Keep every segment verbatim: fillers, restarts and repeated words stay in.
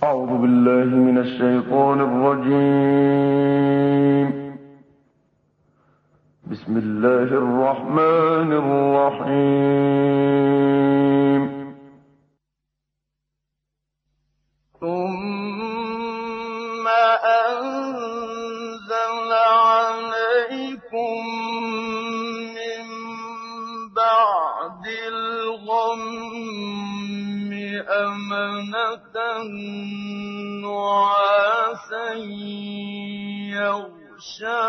أعوذ بالله من الشيطان الرجيم. بسم الله الرحمن الرحيم. ثم أنزل عليكم من بعد الغم أمنة نعاسا يغشى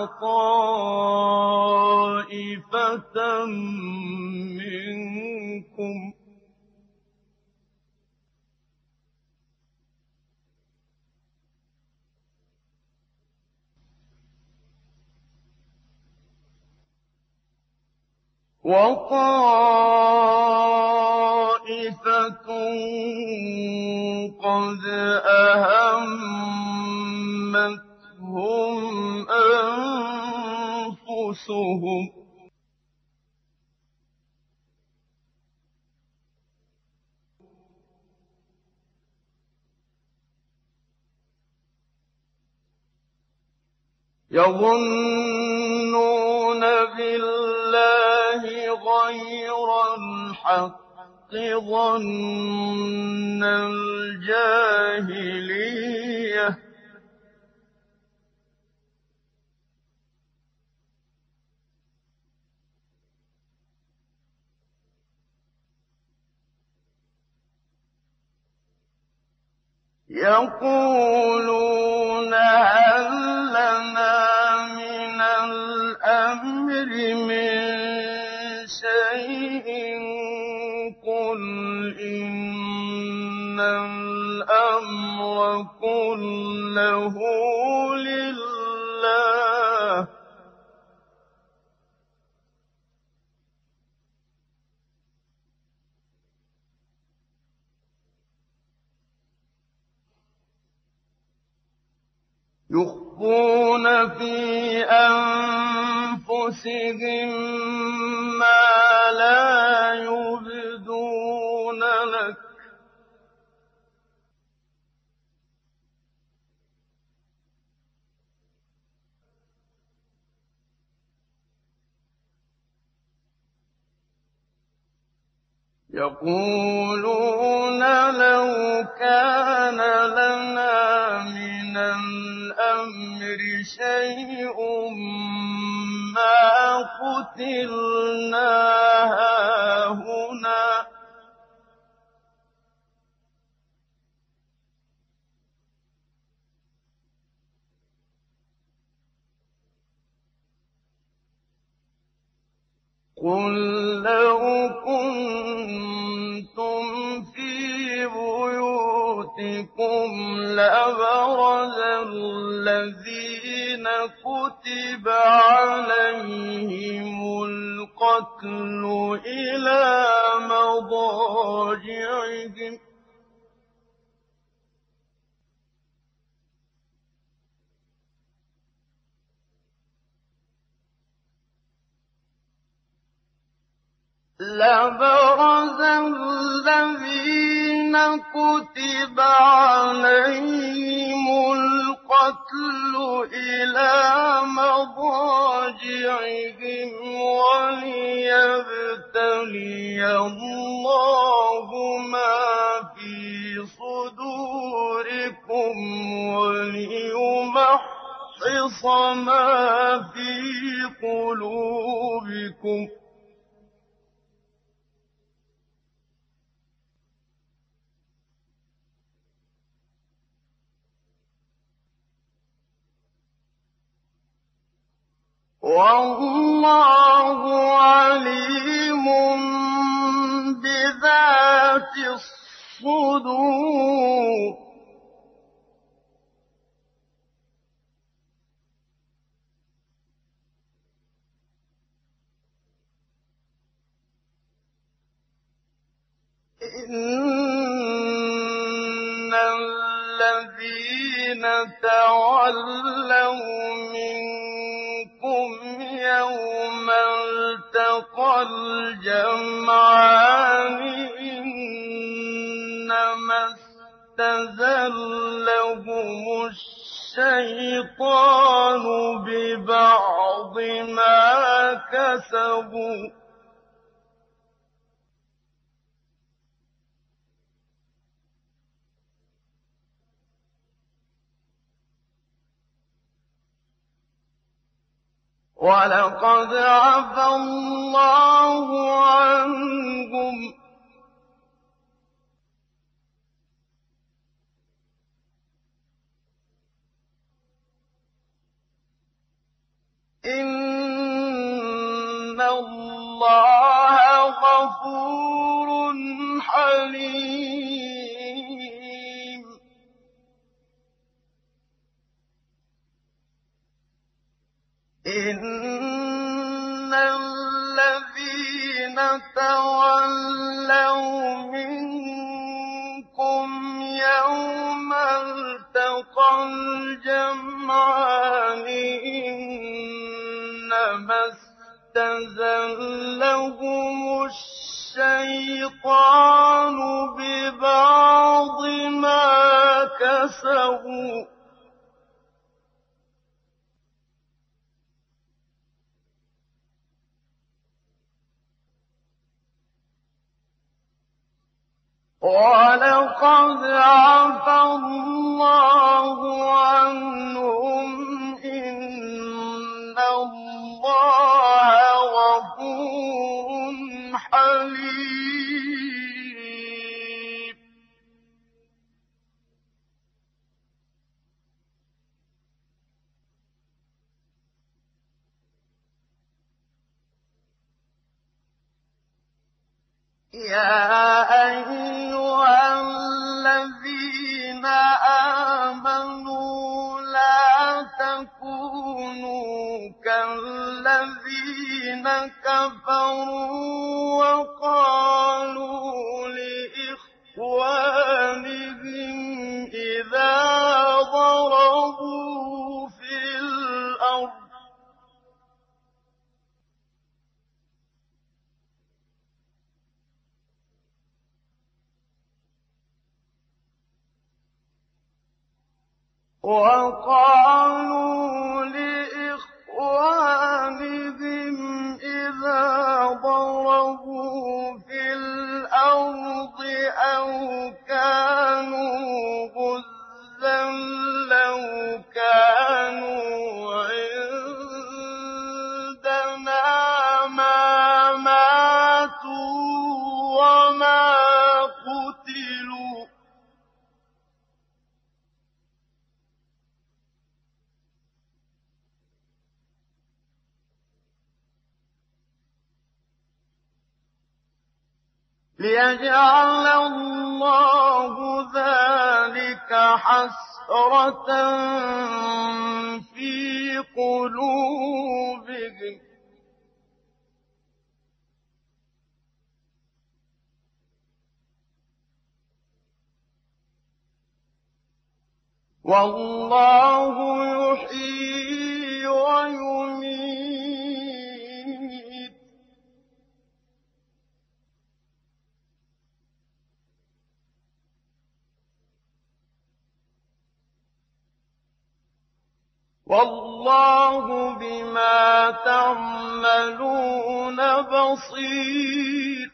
طائفة منكم وطائفة قد أهمتهم أنفسهم يظنون بالله غير الحق ظن الجاهلية يقولون هل لنا من الأمر من شيء قل إن الأمر كله لله يخفون في أنفسهم ما لا يبدون لك يقولون لو كان لنا من الأمر شيء ما قتلنا هاهنا قل لو كنتم في بيوتكم لبرز الذين كتب عليهم القتل إلى مضاجعهم لبرز الذين كتب عليهم القتل إلى مضاجعهم وليبتلي الله ما في صدوركم وليمحص ما في قلوبكم والله عليم بذات الصدور إن الذين تولوا منكم يوم التقى الجمعان إنما اسْتَزَلَّهُمُ الشَّيْطَانُ بِبَعْضِ مَا كَسَبُوا ۖ وَلَقَدْ عَفَا اللَّهُ عَنْهُمْ ۗ إِنَّ اللَّهَ غَفُورٌ حَلِيمٌ. إِنَّ الَّذِينَ تَوَلَّوْا مِنكُمْ يَوْمَ الْتَقَى الْجَمْعَانِ إِنَّمَا اسْتَزَلَّهُمُ الشَّيْطَانُ بِبَعْضِ مَا كَسَبُوا ۖ وَلَقَدْ عَفَا اللَّهُ عَنْهُمْ ۗ إِنَّ اللَّهَ غَفُورٌ حَلِيمٌ. يَا أَيُّهَا الَّذِينَ آمَنُوا لَا تَكُونُوا كَالَّذِينَ كَفَرُوا وَقَالُوا لِإِخْوَانِهِمْ إِذَا ضَرَبُوا فِي الْأَرْضِ وَقَالُوا لِإِخْوَانِهِمْ إِذَا ضَرَبُوا فِي الْأَرْضِ أَوْ كَانُوا غُزًّى لَّوْ كَانُوا عِندَنَا مَا مَاتُوا وَمَا قُتِلُوا ۗ لِيَجْعَلَ اللَّهُ ذَٰلِكَ حَسْرَةً فِي قُلُوبِهِمْ ۗ وَاللَّهُ يُحْيِي وَيُمِيتُ ۗ وَاللَّهُ بِمَا تَعْمَلُونَ بَصِيرٌ.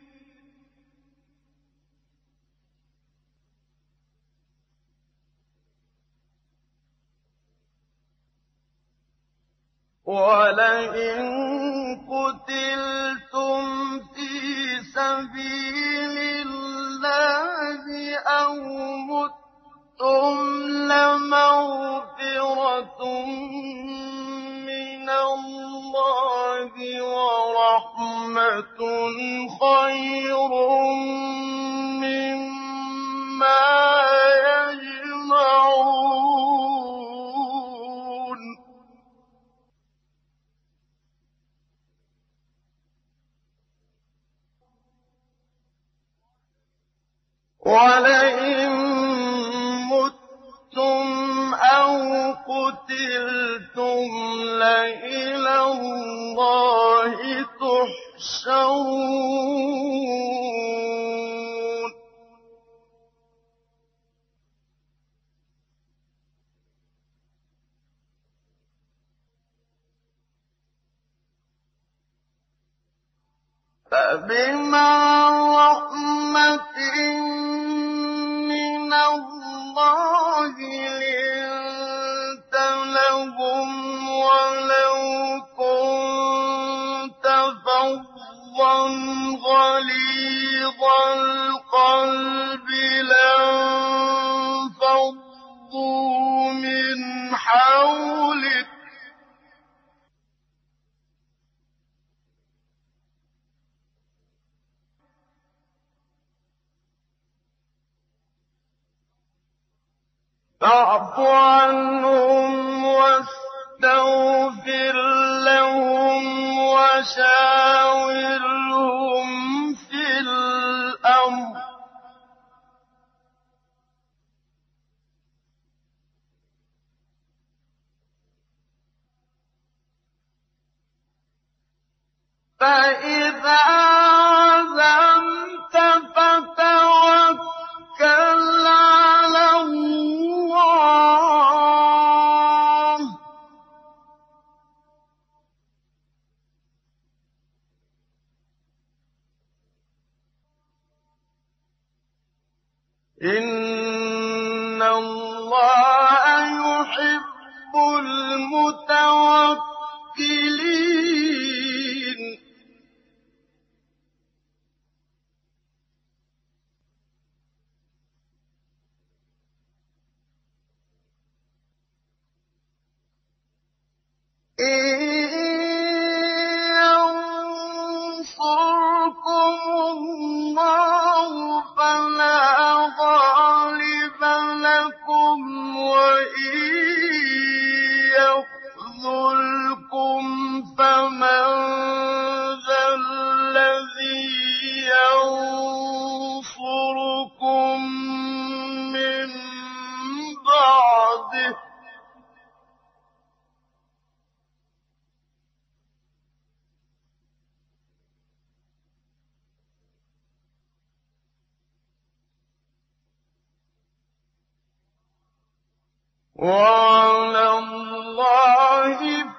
وَلَئِن قُتِلْتُمْ فِي سَبِيلِ اللَّهِ أَوْ مُتُّمْ لَمَغْفِرَةٌ مِّنَ اللَّهِ وَرَحْمَةٌ خَيْرٌ مِّمَّا يَجْمَعُونَ. وَلَئِن مُّتُّمْ أَوْ قُتِلْتُمْ لَإِلَى اللَّهِ تُحْشَرُونَ. فبما رحمة من الله لنت لهم ولو كنت فظا غليظ القلب لانفضوا من حولك فاعف عنهم واستغفر لهم وشاورهم في الأمر فإذا عزمت فتوكل على الله إن الله يحب المتوكلين إن ينصركم الله فلا غالب لكم وإن يخذلكم فمن ذا الذي ينصركم من بعده وعلى الله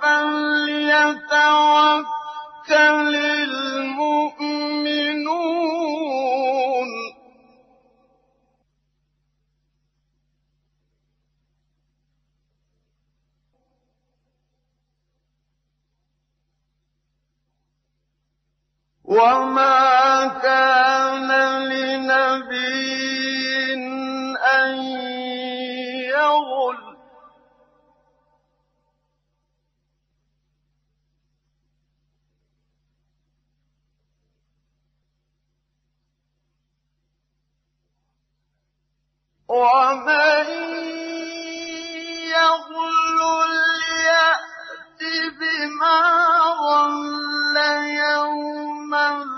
فليتوكل المؤمنون وما كان لنبي أن يغل ومن يغلل يأت بما غل يوم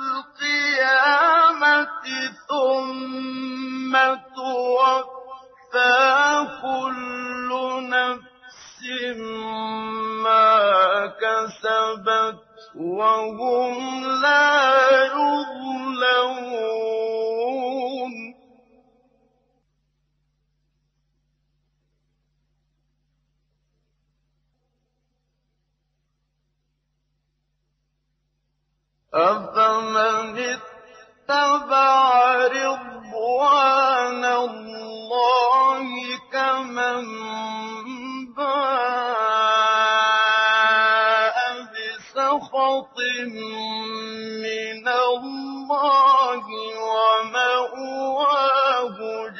القيامة ثم توفى كل نفس ما كسبت وهم لا يظلمون أفمن اتبع رضوان الله كمن باء بسخط من الله ومأواه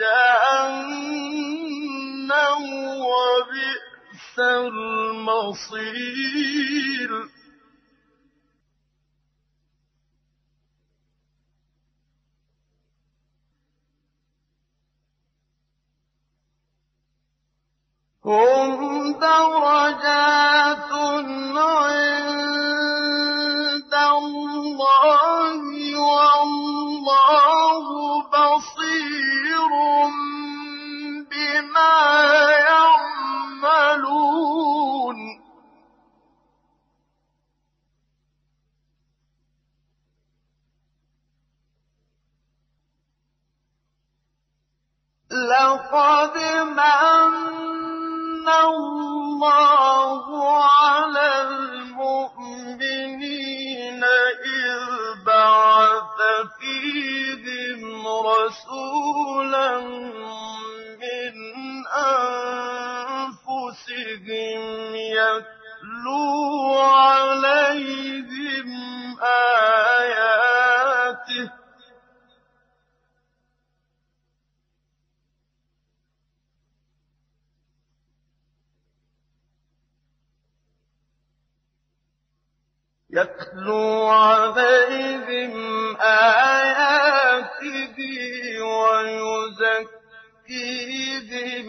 جهنم وبئس المصير هم درجات عند الله والله بصير بما يعملون لقد من الله على المؤمنين إذ بعث رَسُولًا مِّنْ أَنفُسِهِمْ يَتْلُو عَلَيْهِمْ آيَاتِهِ يَتْلُو عَلَيْهِمْ آيَاتِهِ وَيُزَكِّيهِمْ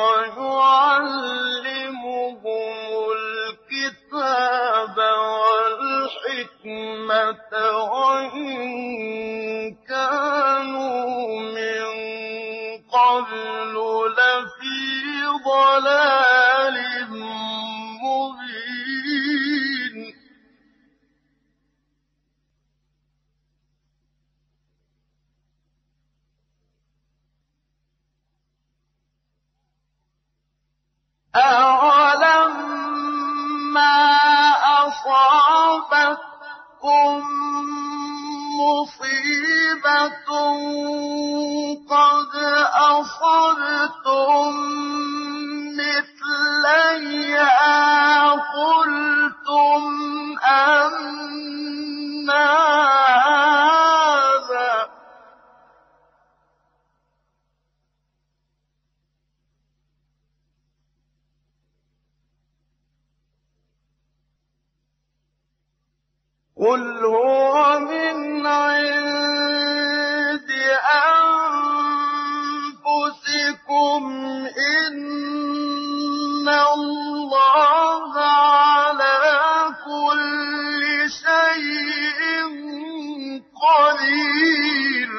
وَيُعَلِّمُهُمُ الْكِتَابَ وَالْحِكْمَةَ وَإِن كَانُوا مِن قَبْلُ لَفِي ضَلَالٍ مُّبِينٍ أَوَلَمَّا أَصَابَتْكُم مُّصِيبَةٌ قَدْ أَصَبْتُم مِّثْلَيْهَا قُلْتُمْ أَنَّىٰ هَٰذَا ۖ قُلْ هُوَ مِنْ عِندِ أَنفُسِكُمْ ۗ إِنَّ اللَّهَ عَلَىٰ كُلِّ شَيْءٍ قَدِيرٌ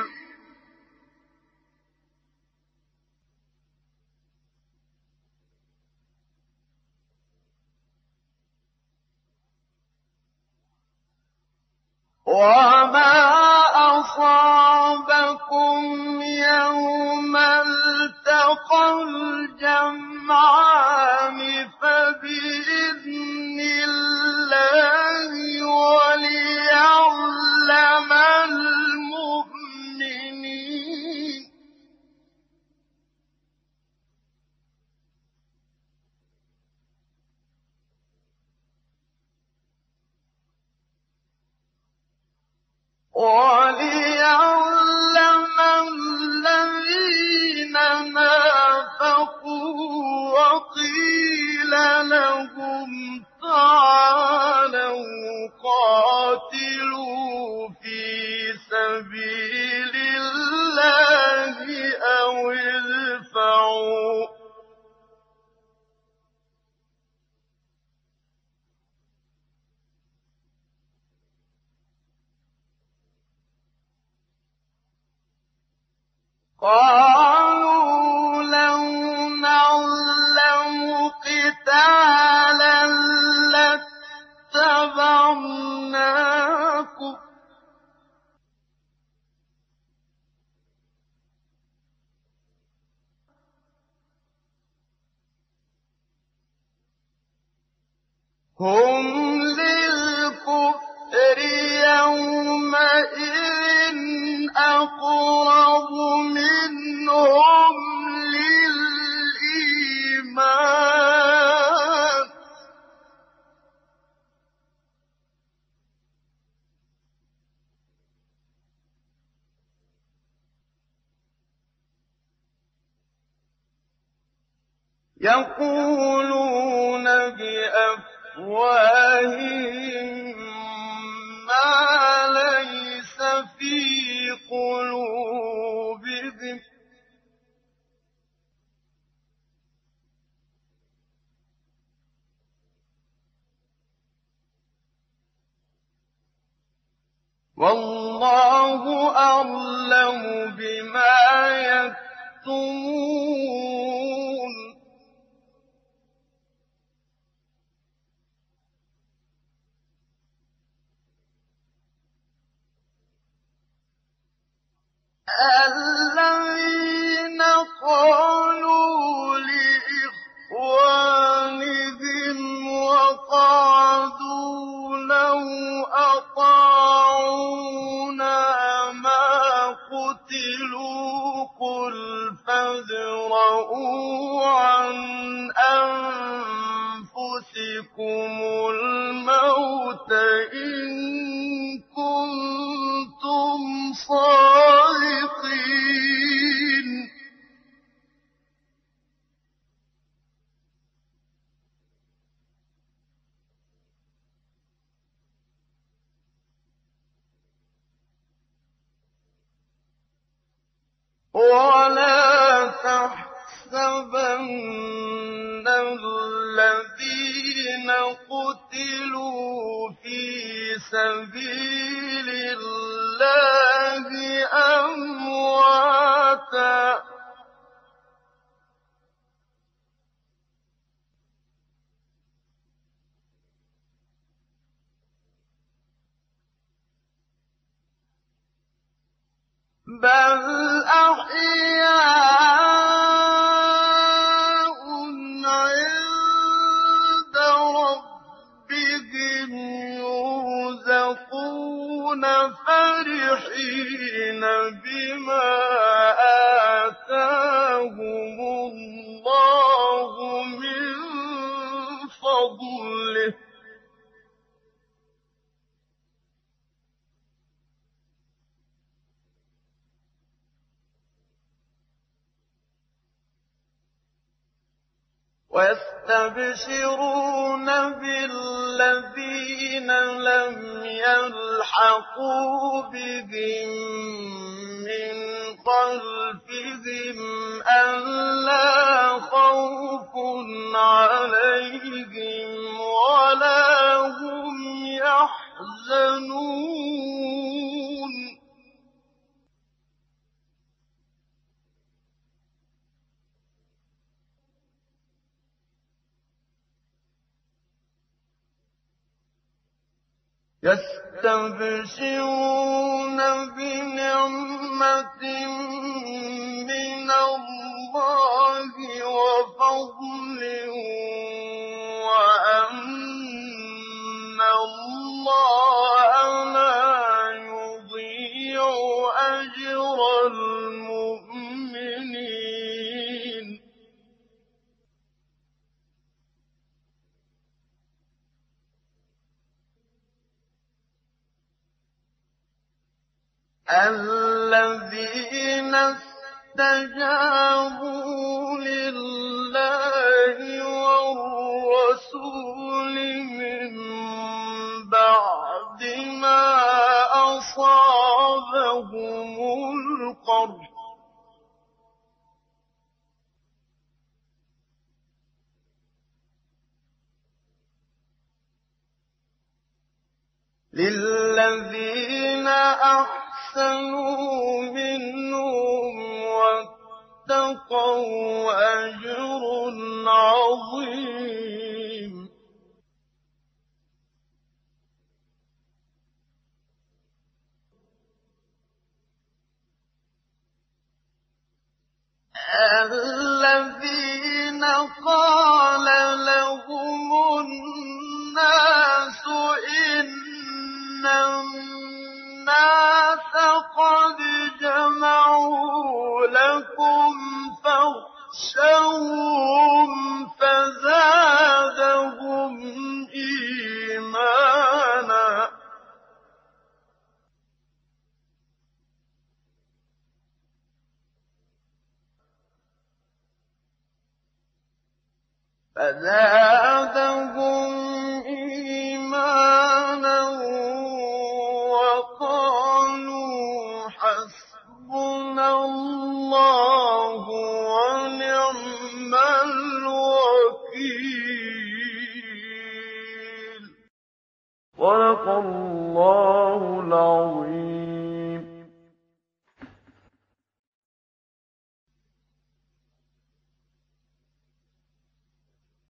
وَمَا أَصَابَكُمْ يَوْمَ الْتَقَى الْجَمْعَانِ فَبِإِذْنِ اللَّهِ وَلِيَعْلَمَ الْمُؤْمِنِينَ وَلِيَعْلَمَ الَّذِينَ نَافَقُوا وَقِيلَ لَهُمْ تَعَالَوْا قَاتِلُوا فِي سَبِيلِ اللَّهِ أَوِ ادْفَعُوا ۖ قَالُوا لَوْ نَعْلَمُ قِتَالًا لَّاتَّبَعْنَاكُمْ ۗ هُمْ لِلْكُفْرِ يَوْمَئِذٍ أَقْرَبُ مِنْهُمْ لِلْإِيمَانِ ۚ يَقُولُونَ بِأَفْوَاهِهِم مَّا لَيْسَ فِي قُلُوبِهِمْ ۗ وَاللَّهُ أَعْلَمُ بِمَا يَكْتُمُونَ الَّذِينَ قَالُوا لِإِخْوَانِهِمْ وَقَعَدُوا لَوْ أَطَاعُونَا مَا قُتِلُوا قُلْ فَادْرَءُوا عَنْ أَنفُسِكُمُ الْمَوْتَ إِن كُنتُمْ صَادِقِينَ وَلَا تَحْسَبَنَّ الَّذِينَ قُتِلُوا فِي سَبِيلِ اللَّهِ أَمْوَاتًا ۚ بَلْ أَحْيَاءٌ عِندَ رَبِّهِمْ يُرْزَقُونَ فَرِحِينَ بِمَا آتَاهُمُ اللَّهُ مِن فَضْلِهِ ۖ وَيَسْتَبْشِرُونَ بِالَّذِينَ لَمْ يَلْحَقُوا بِهِم مِّنْ خَلْفِهِمْ أَلَّا خَوْفٌ عَلَيْهِمْ وَلَا هُمْ يَحْزَنُونَ يَسْتَبْشِرُونَ بِنِعْمَةٍ مِّنَ اللَّهِ وَفَضْلٍ وَأَنَّ اللَّهَ لَا يُضِيعُ أَجْرَ الْمُؤْمِنِينَ الَّذِينَ اسْتَجَابُوا لِلَّهِ وَالرَّسُولِ مِن بَعْدِ مَا أَصَابَهُمُ الْقَرْحُ ۚ لِلَّذِينَ أَحْسَنُوا مِنْهُمْ وَاتَّقَوْا أَجْرٌ عَظِيمٌ الَّذِينَ قَالَ لَهُمُ النَّاسُ إِنَّ النَّاسَ قَدْ جَمَعُوا لَكُمْ فَاخْشَوْهُمْ فَزَادَهُمْ إِيمَانًا فَزَادَهُمْ إِيمَانًا وَقَالُوا حَسْبُنَا اللَّهُ وَنِعْمَ الْوَكِيلُ. صدق الله